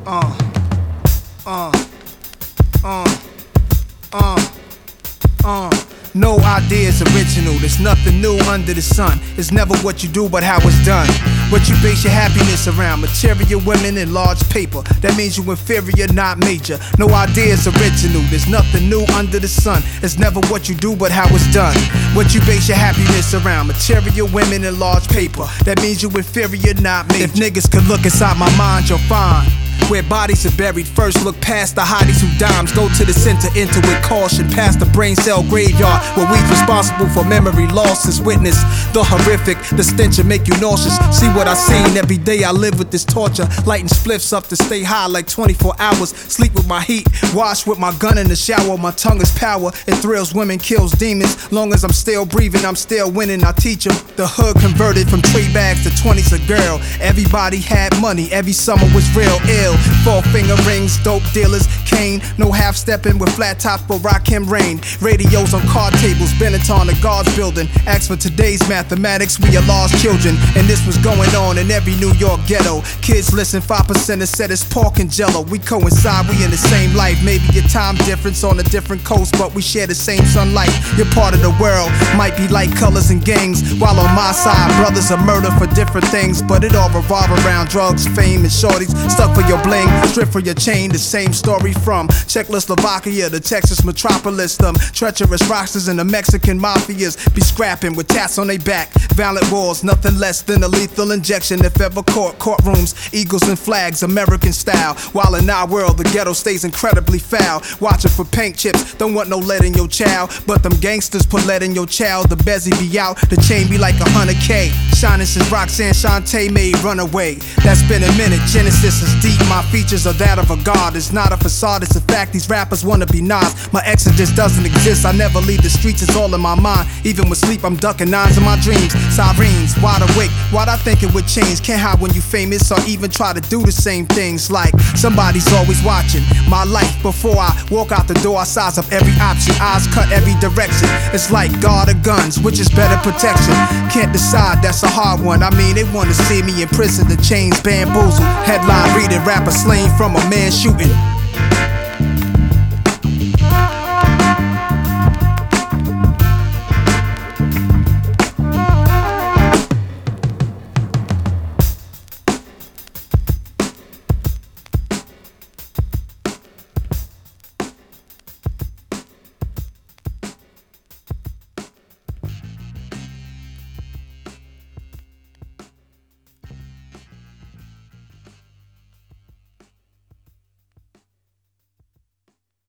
Uh, uh, uh, uh, uh. No idea is original, there's nothing new under the sun. It's never what you do but how it's done. What you base your happiness around, material women and large paper. That means you inferior, not major. No idea is original, there's nothing new under the sun. It's never what you do but how it's done. What you base your happiness around, material women and large paper. That means you inferior, not major. If niggas could look inside my mind, you'll find where bodies are buried. First look past the hotties who dimes. Go to the center, enter with caution. Past the brain cell graveyard where we's responsible for memory losses. Witness the horrific, the stench will make you nauseous. See what I seen every day, I live with this torture. Lighting spliffs up to stay high like 24 hours. Sleep with my heat, wash with my gun in the shower. My tongue is power, it thrills women, kills demons. Long as I'm still breathing, I'm still winning, I teach them. The hood converted from trade bags to 20s a girl. Everybody had money, every summer was real ill. 4-finger rings, dope dealers, cane. No half-stepping with flat tops but rock him rain. Radios on card tables, Benetton the guards building. Ask for today's mathematics, we are lost children. And this was going on in every New York ghetto. Kids listen, 5% have said it's pork and jello. We coincide, we in the same life. Maybe your time difference on a different coast, but we share the same sunlight. Your part of the world might be like colors and gangs, while on my side, brothers are murdered for different things. But it all revolve around drugs, fame, and shorties. Stuck for your bling, stripped for your chain. The same story from Czechoslovakia to Texas metropolis. Them treacherous rocksters and the Mexican mafias be scrapping with tats on their back. Violent wars, nothing less than a lethal injection. If ever caught, courtrooms, eagles and flags, American style. While in our world, the ghetto stays incredibly foul. Watching for paint chips, don't want no lead in your child. But them gangsters put lead in your child. The bezzy be out, the chain be like 100K. Shining since Roxanne Shante made Runaway. That's been a minute, Genesis is deep. My features are that of a god. It's not a facade, it's a fact. These rappers wanna be Nas. My exodus doesn't exist, I never leave the streets, it's all in my mind. Even with sleep, I'm ducking nines in my dreams. Sirens, wide awake, why'd I think it would change? Can't hide when you famous or even try to do the same things. Like, somebody's always watching my life. Before I walk out the door, I size up every option. Eyes cut every direction. It's like guard or guns, which is better protection? Can't decide, that's a hard one. I mean, they wanna see me in prison, the chains bamboozled. Headline reading, rapper slain from a man shooting.